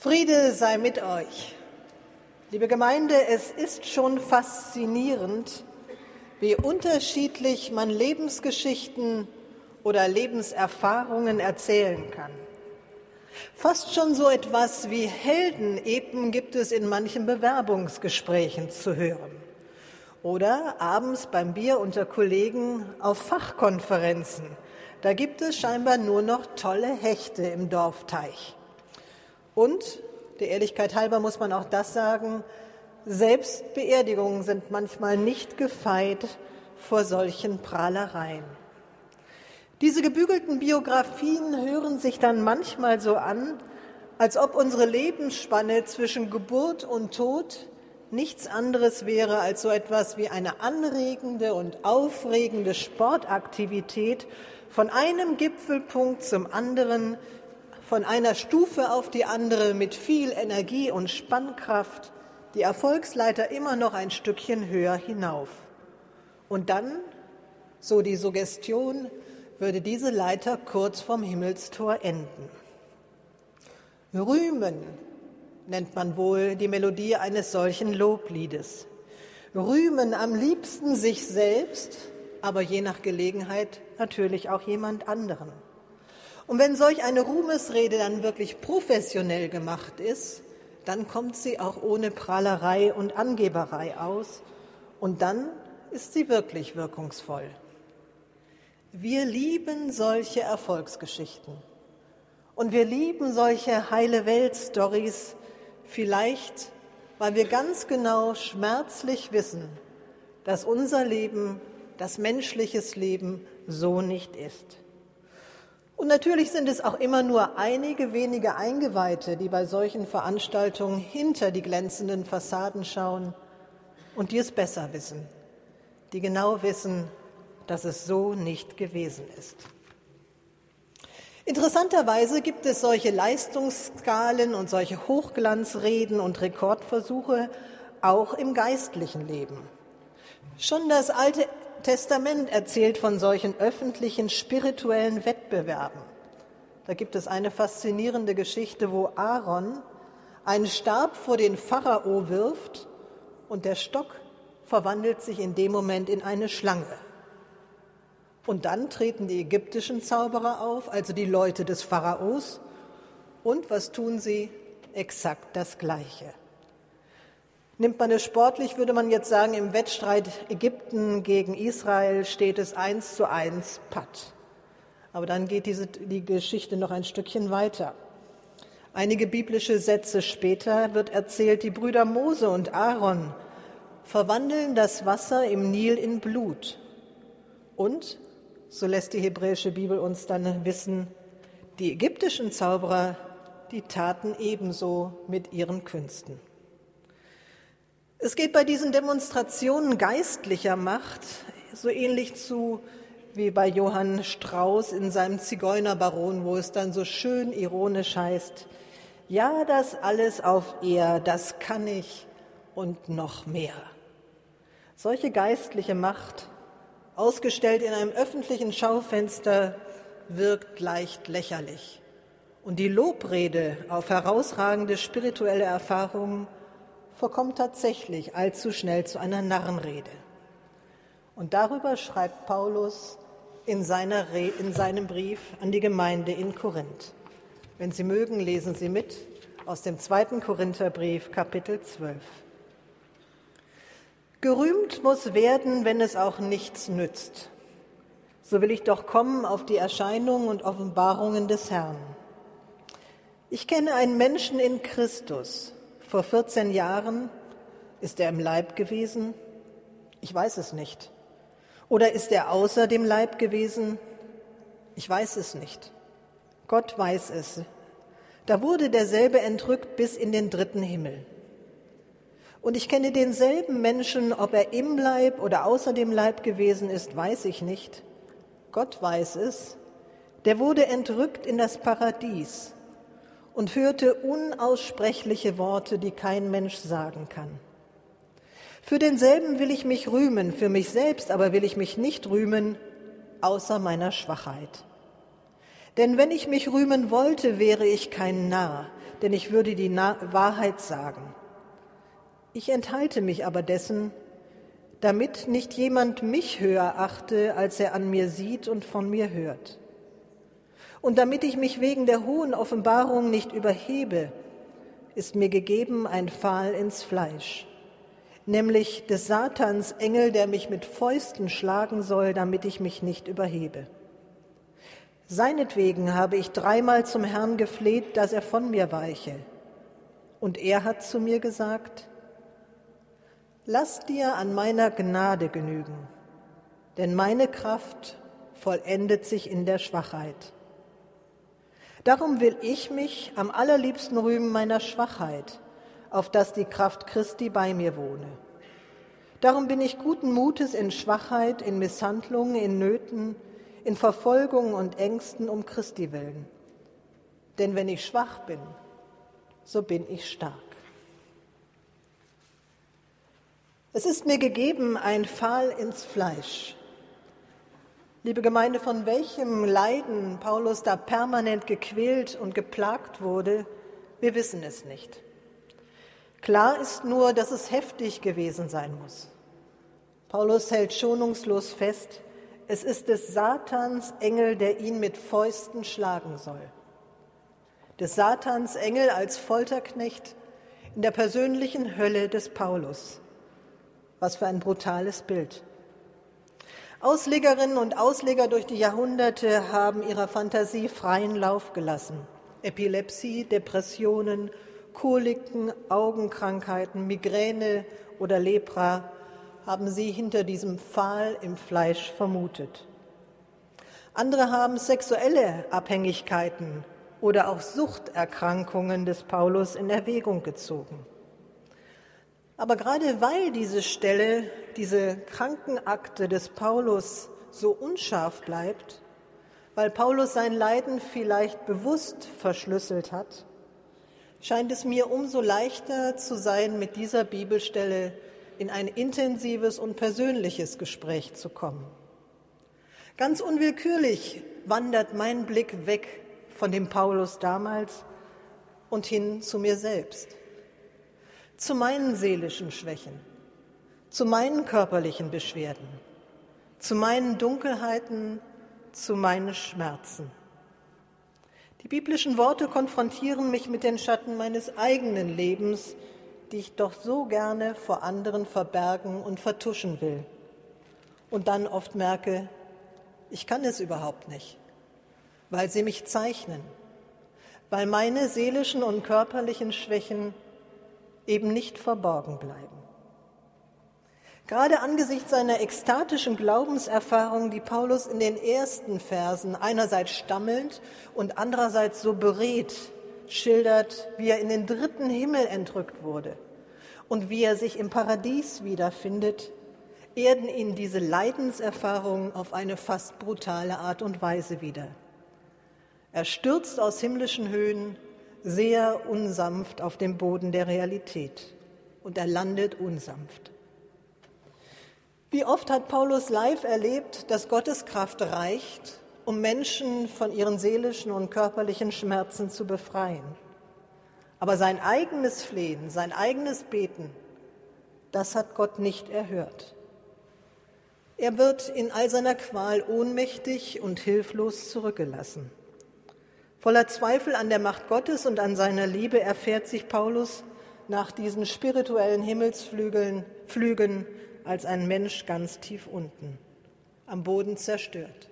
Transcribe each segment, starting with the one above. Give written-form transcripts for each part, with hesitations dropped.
Friede sei mit euch. Liebe Gemeinde, es ist schon faszinierend, wie unterschiedlich man Lebensgeschichten oder Lebenserfahrungen erzählen kann. Fast schon so etwas wie Heldenepen gibt es in manchen Bewerbungsgesprächen zu hören. Oder abends beim Bier unter Kollegen auf Fachkonferenzen. Da gibt es scheinbar nur noch tolle Hechte im Dorfteich. Und, der Ehrlichkeit halber muss man auch das sagen, selbst Beerdigungen sind manchmal nicht gefeit vor solchen Prahlereien. Diese gebügelten Biografien hören sich dann manchmal so an, als ob unsere Lebensspanne zwischen Geburt und Tod nichts anderes wäre als so etwas wie eine anregende und aufregende Sportaktivität von einem Gipfelpunkt zum anderen, von einer Stufe auf die andere mit viel Energie und Spannkraft, die Erfolgsleiter immer noch ein Stückchen höher hinauf. Und dann, so die Suggestion, würde diese Leiter kurz vorm Himmelstor enden. Rühmen nennt man wohl die Melodie eines solchen Lobliedes. Rühmen am liebsten sich selbst, aber je nach Gelegenheit natürlich auch jemand anderen. Und wenn solch eine Ruhmesrede dann wirklich professionell gemacht ist, dann kommt sie auch ohne Prahlerei und Angeberei aus und dann ist sie wirklich wirkungsvoll. Wir lieben solche Erfolgsgeschichten und wir lieben solche Heile-Welt-Stories, vielleicht, weil wir ganz genau schmerzlich wissen, dass unser Leben, das menschliches Leben so nicht ist. Und natürlich sind es auch immer nur einige wenige Eingeweihte, die bei solchen Veranstaltungen hinter die glänzenden Fassaden schauen und die es besser wissen, die genau wissen, dass es so nicht gewesen ist. Interessanterweise gibt es solche Leistungsskalen und solche Hochglanzreden und Rekordversuche auch im geistlichen Leben. Schon das Alte Testament erzählt von solchen öffentlichen spirituellen Wettbewerben. Da gibt es eine faszinierende Geschichte, wo Aaron einen Stab vor den Pharao wirft und der Stock verwandelt sich in dem Moment in eine Schlange. Und dann treten die ägyptischen Zauberer auf, also die Leute des Pharaos. Und was tun sie? Exakt das Gleiche. Nimmt man es sportlich, würde man jetzt sagen, im Wettstreit Ägypten gegen Israel steht es 1:1 Patt. Aber dann geht die Geschichte noch ein Stückchen weiter. Einige biblische Sätze später wird erzählt, die Brüder Mose und Aaron verwandeln das Wasser im Nil in Blut. Und, so lässt die hebräische Bibel uns dann wissen, die ägyptischen Zauberer, die taten ebenso mit ihren Künsten. Es geht bei diesen Demonstrationen geistlicher Macht so ähnlich zu wie bei Johann Strauss in seinem Zigeunerbaron, wo es dann so schön ironisch heißt, ja, das alles auf er, das kann ich und noch mehr. Solche geistliche Macht, ausgestellt in einem öffentlichen Schaufenster, wirkt leicht lächerlich. Und die Lobrede auf herausragende spirituelle Erfahrungen verkommt tatsächlich allzu schnell zu einer Narrenrede. Und darüber schreibt Paulus in seinem Brief an die Gemeinde in Korinth. Wenn Sie mögen, lesen Sie mit aus dem 2. Korintherbrief, Kapitel 12. Gerühmt muss werden, wenn es auch nichts nützt. So will ich doch kommen auf die Erscheinungen und Offenbarungen des Herrn. Ich kenne einen Menschen in Christus. Vor 14 Jahren ist er im Leib gewesen? Ich weiß es nicht. Oder ist er außer dem Leib gewesen? Ich weiß es nicht. Gott weiß es. Da wurde derselbe entrückt bis in den 3. Himmel. Und ich kenne denselben Menschen, ob er im Leib oder außer dem Leib gewesen ist, weiß ich nicht. Gott weiß es. Der wurde entrückt in das Paradies und hörte unaussprechliche Worte, die kein Mensch sagen kann. Für denselben will ich mich rühmen, für mich selbst aber will ich mich nicht rühmen, außer meiner Schwachheit. Denn wenn ich mich rühmen wollte, wäre ich kein Narr, denn ich würde die Wahrheit sagen. Ich enthalte mich aber dessen, damit nicht jemand mich höher achte, als er an mir sieht und von mir hört. Und damit ich mich wegen der hohen Offenbarung nicht überhebe, ist mir gegeben ein Pfahl ins Fleisch, nämlich des Satans Engel, der mich mit Fäusten schlagen soll, damit ich mich nicht überhebe. Seinetwegen habe ich 3-mal zum Herrn gefleht, dass er von mir weiche. Und er hat zu mir gesagt: Lass dir an meiner Gnade genügen, denn meine Kraft vollendet sich in der Schwachheit. Darum will ich mich am allerliebsten rühmen meiner Schwachheit, auf dass die Kraft Christi bei mir wohne. Darum bin ich guten Mutes in Schwachheit, in Misshandlungen, in Nöten, in Verfolgung und Ängsten um Christi willen. Denn wenn ich schwach bin, so bin ich stark. Es ist mir gegeben ein Pfahl ins Fleisch. Liebe Gemeinde, von welchem Leiden Paulus da permanent gequält und geplagt wurde, wir wissen es nicht. Klar ist nur, dass es heftig gewesen sein muss. Paulus hält schonungslos fest, es ist des Satans Engel, der ihn mit Fäusten schlagen soll. Des Satans Engel als Folterknecht in der persönlichen Hölle des Paulus. Was für ein brutales Bild. Auslegerinnen und Ausleger durch die Jahrhunderte haben ihrer Fantasie freien Lauf gelassen. Epilepsie, Depressionen, Koliken, Augenkrankheiten, Migräne oder Lepra haben sie hinter diesem Pfahl im Fleisch vermutet. Andere haben sexuelle Abhängigkeiten oder auch Suchterkrankungen des Paulus in Erwägung gezogen. Aber gerade weil diese Stelle, diese Krankenakte des Paulus so unscharf bleibt, weil Paulus sein Leiden vielleicht bewusst verschlüsselt hat, scheint es mir umso leichter zu sein, mit dieser Bibelstelle in ein intensives und persönliches Gespräch zu kommen. Ganz unwillkürlich wandert mein Blick weg von dem Paulus damals und hin zu mir selbst. Zu meinen seelischen Schwächen, zu meinen körperlichen Beschwerden, zu meinen Dunkelheiten, zu meinen Schmerzen. Die biblischen Worte konfrontieren mich mit den Schatten meines eigenen Lebens, die ich doch so gerne vor anderen verbergen und vertuschen will. Und dann oft merke, ich kann es überhaupt nicht, weil sie mich zeichnen, weil meine seelischen und körperlichen Schwächen eben nicht verborgen bleiben. Gerade angesichts seiner ekstatischen Glaubenserfahrung, die Paulus in den ersten Versen einerseits stammelnd und andererseits so beredt schildert, wie er in den 3. Himmel entrückt wurde und wie er sich im Paradies wiederfindet, erden ihn diese Leidenserfahrungen auf eine fast brutale Art und Weise wieder. Er stürzt aus himmlischen Höhen sehr unsanft auf dem Boden der Realität und er landet unsanft. Wie oft hat Paulus live erlebt, dass Gottes Kraft reicht, um Menschen von ihren seelischen und körperlichen Schmerzen zu befreien. Aber sein eigenes Flehen, sein eigenes Beten, das hat Gott nicht erhört. Er wird in all seiner Qual ohnmächtig und hilflos zurückgelassen. Voller Zweifel an der Macht Gottes und an seiner Liebe erfährt sich Paulus nach diesen spirituellen Himmelsflügen als ein Mensch ganz tief unten, am Boden zerstört.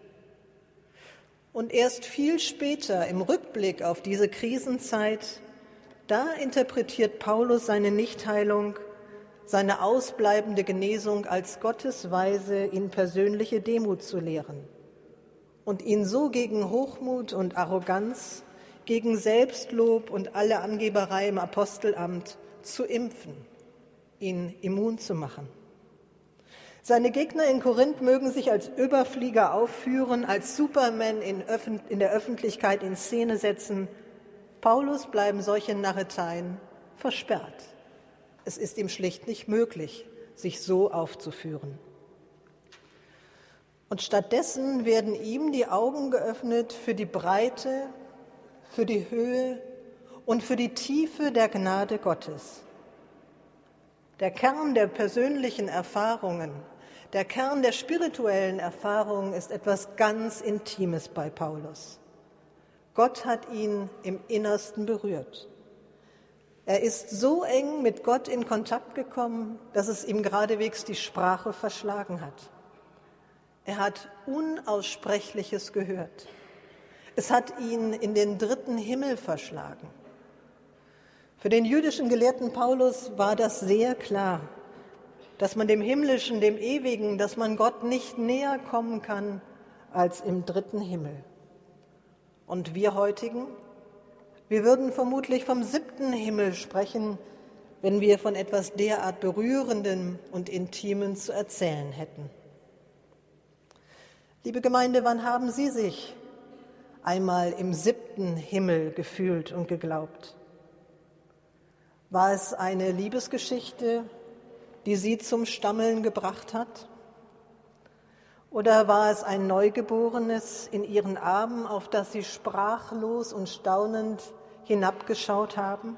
Und erst viel später, im Rückblick auf diese Krisenzeit, da interpretiert Paulus seine Nichtheilung, seine ausbleibende Genesung als Gottes Weise, ihn persönliche Demut zu lehren und ihn so gegen Hochmut und Arroganz, gegen Selbstlob und alle Angeberei im Apostelamt zu impfen, ihn immun zu machen. Seine Gegner in Korinth mögen sich als Überflieger aufführen, als Superman in der Öffentlichkeit in Szene setzen. Paulus bleiben solche Narreteien versperrt. Es ist ihm schlicht nicht möglich, sich so aufzuführen. Und stattdessen werden ihm die Augen geöffnet für die Breite, für die Höhe und für die Tiefe der Gnade Gottes. Der Kern der persönlichen Erfahrungen, der Kern der spirituellen Erfahrungen ist etwas ganz Intimes bei Paulus. Gott hat ihn im Innersten berührt. Er ist so eng mit Gott in Kontakt gekommen, dass es ihm geradewegs die Sprache verschlagen hat. Er hat Unaussprechliches gehört. Es hat ihn in den 3. Himmel verschlagen. Für den jüdischen Gelehrten Paulus war das sehr klar, dass man dem Himmlischen, dem Ewigen, dass man Gott nicht näher kommen kann als im 3. Himmel. Und wir heutigen, wir würden vermutlich vom 7. Himmel sprechen, wenn wir von etwas derart Berührendem und Intimem zu erzählen hätten. Liebe Gemeinde, wann haben Sie sich einmal im 7. Himmel gefühlt und geglaubt? War es eine Liebesgeschichte, die Sie zum Stammeln gebracht hat? Oder war es ein Neugeborenes in Ihren Armen, auf das Sie sprachlos und staunend hinabgeschaut haben?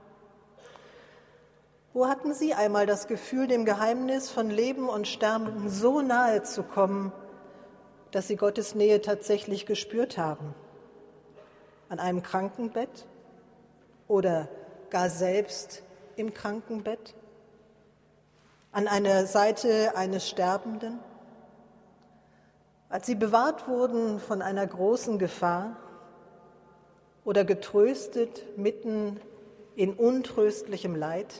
Wo hatten Sie einmal das Gefühl, dem Geheimnis von Leben und Sterben so nahe zu kommen, dass Sie Gottes Nähe tatsächlich gespürt haben? An einem Krankenbett oder gar selbst im Krankenbett? An einer Seite eines Sterbenden? Als Sie bewahrt wurden von einer großen Gefahr oder getröstet mitten in untröstlichem Leid?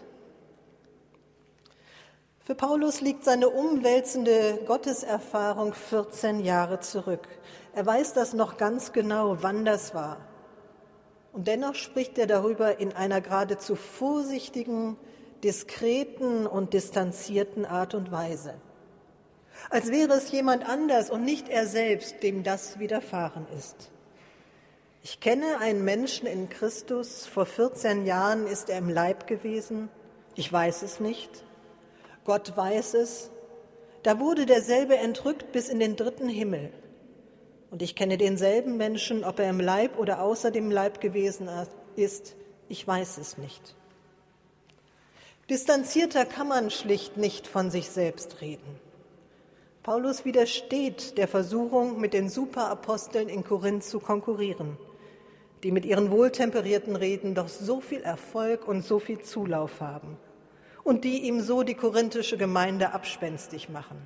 Für Paulus liegt seine umwälzende Gotteserfahrung 14 Jahre zurück. Er weiß das noch ganz genau, wann das war. Und dennoch spricht er darüber in einer geradezu vorsichtigen, diskreten und distanzierten Art und Weise. Als wäre es jemand anders und nicht er selbst, dem das widerfahren ist. Ich kenne einen Menschen in Christus, vor 14 Jahren ist er im Leib gewesen, ich weiß es nicht, Gott weiß es, da wurde derselbe entrückt bis in den 3. Himmel. Und ich kenne denselben Menschen, ob er im Leib oder außer dem Leib gewesen ist, ich weiß es nicht. Distanzierter kann man schlicht nicht von sich selbst reden. Paulus widersteht der Versuchung, mit den Superaposteln in Korinth zu konkurrieren, die mit ihren wohltemperierten Reden doch so viel Erfolg und so viel Zulauf haben und die ihm so die korinthische Gemeinde abspenstig machen.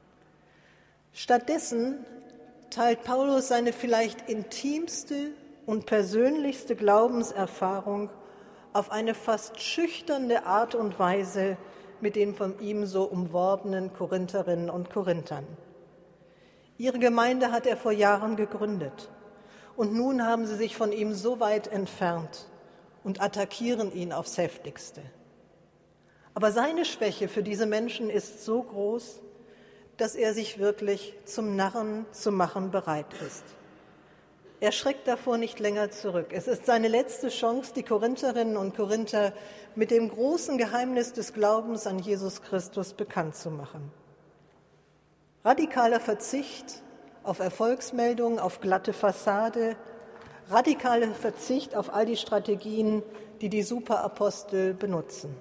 Stattdessen teilt Paulus seine vielleicht intimste und persönlichste Glaubenserfahrung auf eine fast schüchterne Art und Weise mit den von ihm so umworbenen Korintherinnen und Korinthern. Ihre Gemeinde hat er vor Jahren gegründet und nun haben sie sich von ihm so weit entfernt und attackieren ihn aufs Heftigste. Aber seine Schwäche für diese Menschen ist so groß, dass er sich wirklich zum Narren zu machen bereit ist. Er schreckt davor nicht länger zurück. Es ist seine letzte Chance, die Korintherinnen und Korinther mit dem großen Geheimnis des Glaubens an Jesus Christus bekannt zu machen. Radikaler Verzicht auf Erfolgsmeldungen, auf glatte Fassade, radikaler Verzicht auf all die Strategien, die die Superapostel benutzen.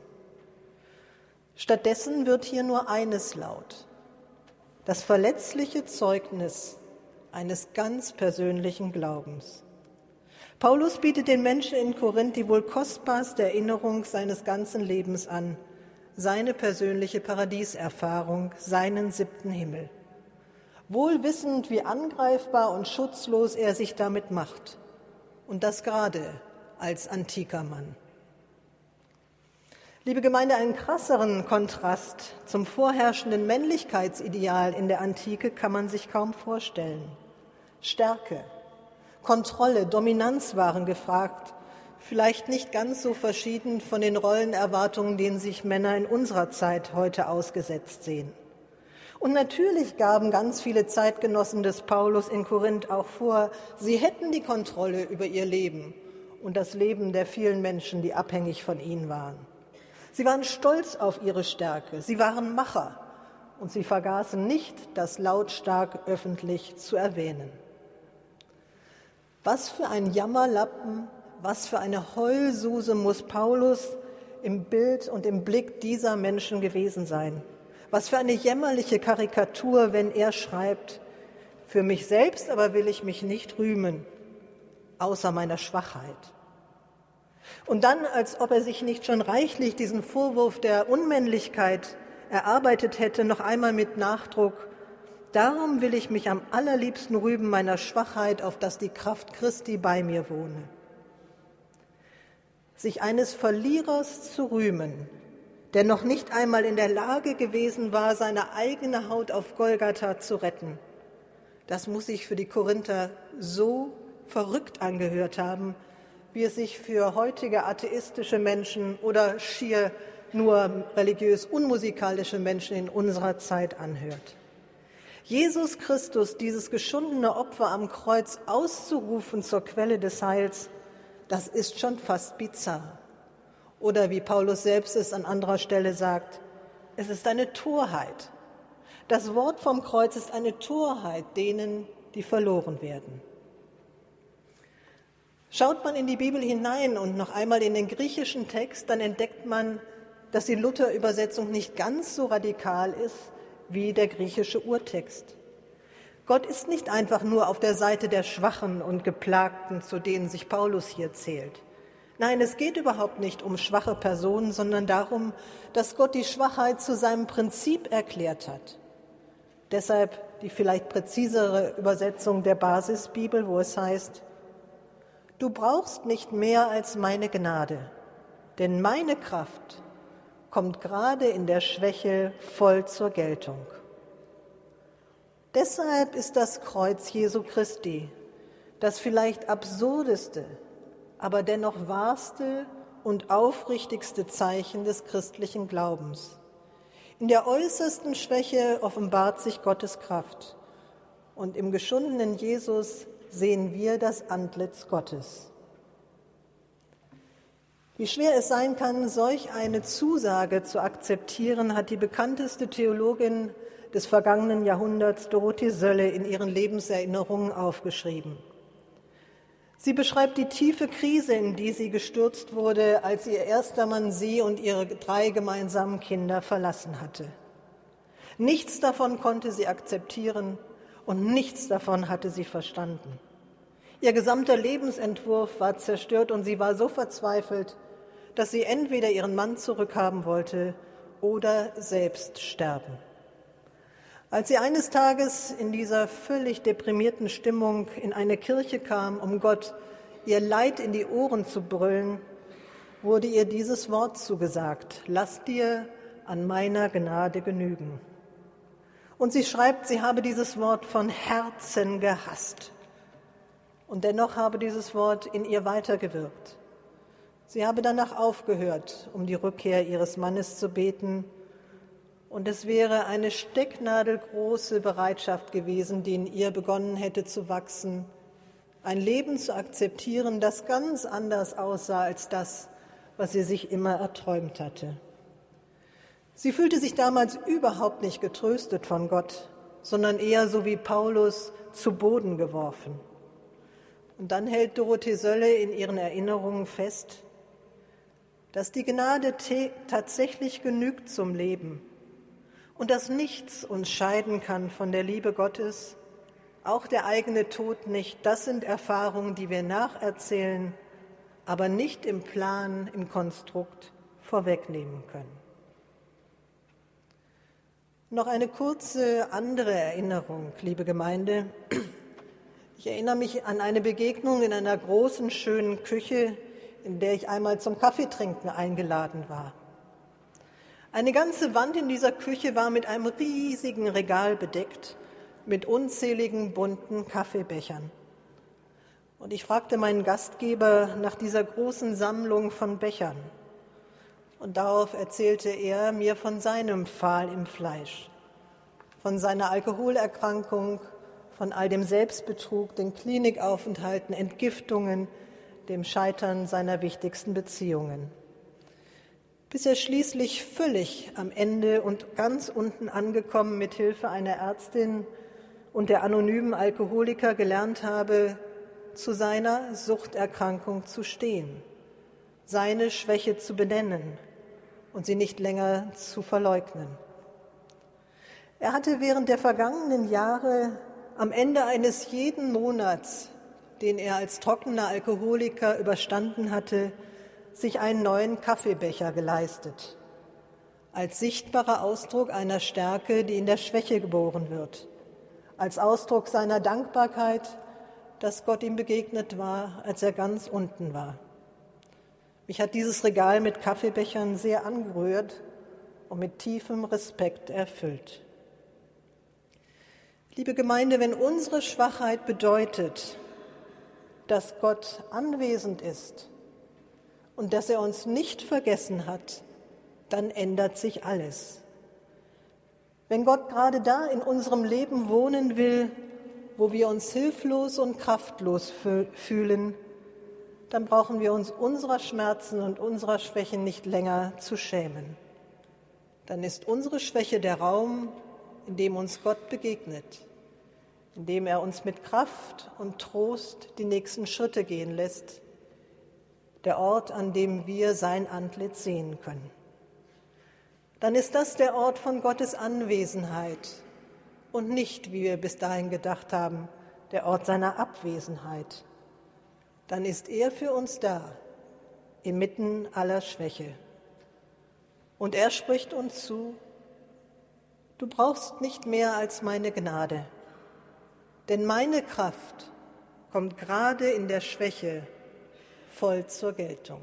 Stattdessen wird hier nur eines laut: das verletzliche Zeugnis eines ganz persönlichen Glaubens. Paulus bietet den Menschen in Korinth die wohl kostbarste Erinnerung seines ganzen Lebens an, seine persönliche Paradieserfahrung, seinen 7. Himmel. Wohl wissend, wie angreifbar und schutzlos er sich damit macht. Und das gerade als antiker Mann. Liebe Gemeinde, einen krasseren Kontrast zum vorherrschenden Männlichkeitsideal in der Antike kann man sich kaum vorstellen. Stärke, Kontrolle, Dominanz waren gefragt, vielleicht nicht ganz so verschieden von den Rollenerwartungen, denen sich Männer in unserer Zeit heute ausgesetzt sehen. Und natürlich gaben ganz viele Zeitgenossen des Paulus in Korinth auch vor, sie hätten die Kontrolle über ihr Leben und das Leben der vielen Menschen, die abhängig von ihnen waren. Sie waren stolz auf ihre Stärke, sie waren Macher und sie vergaßen nicht, das lautstark öffentlich zu erwähnen. Was für ein Jammerlappen was für eine Heulsuse muss Paulus im Bild und im Blick dieser Menschen gewesen sein. Was für eine jämmerliche Karikatur, wenn er schreibt, für mich selbst aber will ich mich nicht rühmen, außer meiner Schwachheit. Und dann, als ob er sich nicht schon reichlich diesen Vorwurf der Unmännlichkeit erarbeitet hätte, noch einmal mit Nachdruck: Darum will ich mich am allerliebsten rühmen meiner Schwachheit, auf dass die Kraft Christi bei mir wohne. Sich eines Verlierers zu rühmen, der noch nicht einmal in der Lage gewesen war, seine eigene Haut auf Golgatha zu retten, das muss sich für die Korinther so verrückt angehört haben, wie es sich für heutige atheistische Menschen oder schier nur religiös unmusikalische Menschen in unserer Zeit anhört. Jesus Christus, dieses geschundene Opfer am Kreuz auszurufen zur Quelle des Heils, das ist schon fast bizarr. Oder wie Paulus selbst es an anderer Stelle sagt, es ist eine Torheit. Das Wort vom Kreuz ist eine Torheit denen, die verloren werden. Schaut man in die Bibel hinein und noch einmal in den griechischen Text, dann entdeckt man, dass die Luther-Übersetzung nicht ganz so radikal ist wie der griechische Urtext. Gott ist nicht einfach nur auf der Seite der Schwachen und Geplagten, zu denen sich Paulus hier zählt. Nein, es geht überhaupt nicht um schwache Personen, sondern darum, dass Gott die Schwachheit zu seinem Prinzip erklärt hat. Deshalb die vielleicht präzisere Übersetzung der Basisbibel, wo es heißt: Du brauchst nicht mehr als meine Gnade, denn meine Kraft kommt gerade in der Schwäche voll zur Geltung. Deshalb ist das Kreuz Jesu Christi das vielleicht absurdeste, aber dennoch wahrste und aufrichtigste Zeichen des christlichen Glaubens. In der äußersten Schwäche offenbart sich Gottes Kraft und im geschundenen Jesus sehen wir das Antlitz Gottes. Wie schwer es sein kann, solch eine Zusage zu akzeptieren, hat die bekannteste Theologin des vergangenen Jahrhunderts, Dorothee Sölle, in ihren Lebenserinnerungen aufgeschrieben. Sie beschreibt die tiefe Krise, in die sie gestürzt wurde, als ihr erster Mann sie und ihre 3 gemeinsamen Kinder verlassen hatte. Nichts davon konnte sie akzeptieren und nichts davon hatte sie verstanden. Ihr gesamter Lebensentwurf war zerstört und sie war so verzweifelt, dass sie entweder ihren Mann zurückhaben wollte oder selbst sterben. Als sie eines Tages in dieser völlig deprimierten Stimmung in eine Kirche kam, um Gott ihr Leid in die Ohren zu brüllen, wurde ihr dieses Wort zugesagt: Lass dir an meiner Gnade genügen. Und sie schreibt, sie habe dieses Wort von Herzen gehasst. Und dennoch habe dieses Wort in ihr weitergewirkt. Sie habe danach aufgehört, um die Rückkehr ihres Mannes zu beten. Und es wäre eine stecknadelgroße Bereitschaft gewesen, die in ihr begonnen hätte zu wachsen, ein Leben zu akzeptieren, das ganz anders aussah als das, was sie sich immer erträumt hatte. Sie fühlte sich damals überhaupt nicht getröstet von Gott, sondern eher so wie Paulus zu Boden geworfen. Und dann hält Dorothee Sölle in ihren Erinnerungen fest, dass die Gnade tatsächlich genügt zum Leben und dass nichts uns scheiden kann von der Liebe Gottes, auch der eigene Tod nicht. Das sind Erfahrungen, die wir nacherzählen, aber nicht im Plan, im Konstrukt vorwegnehmen können. Noch eine kurze andere Erinnerung, liebe Gemeinde. Ich erinnere mich an eine Begegnung in einer großen, schönen Küche, in der ich einmal zum Kaffeetrinken eingeladen war. Eine ganze Wand in dieser Küche war mit einem riesigen Regal bedeckt, mit unzähligen bunten Kaffeebechern. Und ich fragte meinen Gastgeber nach dieser großen Sammlung von Bechern. Und darauf erzählte er mir von seinem Pfahl im Fleisch, von seiner Alkoholerkrankung, von all dem Selbstbetrug, den Klinikaufenthalten, Entgiftungen, dem Scheitern seiner wichtigsten Beziehungen. Bis er schließlich völlig am Ende und ganz unten angekommen mit Hilfe einer Ärztin und der anonymen Alkoholiker gelernt habe, zu seiner Suchterkrankung zu stehen, seine Schwäche zu benennen und sie nicht länger zu verleugnen. Er hatte während der vergangenen Jahre am Ende eines jeden Monats, den er als trockener Alkoholiker überstanden hatte, sich einen neuen Kaffeebecher geleistet, als sichtbarer Ausdruck einer Stärke, die in der Schwäche geboren wird, als Ausdruck seiner Dankbarkeit, dass Gott ihm begegnet war, als er ganz unten war. Mich hat dieses Regal mit Kaffeebechern sehr angerührt und mit tiefem Respekt erfüllt. Liebe Gemeinde, wenn unsere Schwachheit bedeutet, dass Gott anwesend ist und dass er uns nicht vergessen hat, dann ändert sich alles. Wenn Gott gerade da in unserem Leben wohnen will, wo wir uns hilflos und kraftlos fühlen, dann brauchen wir uns unserer Schmerzen und unserer Schwächen nicht länger zu schämen. Dann ist unsere Schwäche der Raum, in dem uns Gott begegnet, in dem er uns mit Kraft und Trost die nächsten Schritte gehen lässt, der Ort, an dem wir sein Antlitz sehen können. Dann ist das der Ort von Gottes Anwesenheit und nicht, wie wir bis dahin gedacht haben, der Ort seiner Abwesenheit. Dann ist er für uns da, inmitten aller Schwäche. Und er spricht uns zu: Du brauchst nicht mehr als meine Gnade, denn meine Kraft kommt gerade in der Schwäche voll zur Geltung.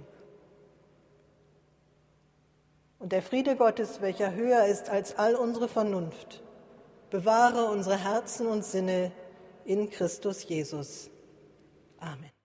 Und der Friede Gottes, welcher höher ist als all unsere Vernunft, bewahre unsere Herzen und Sinne in Christus Jesus. Amen.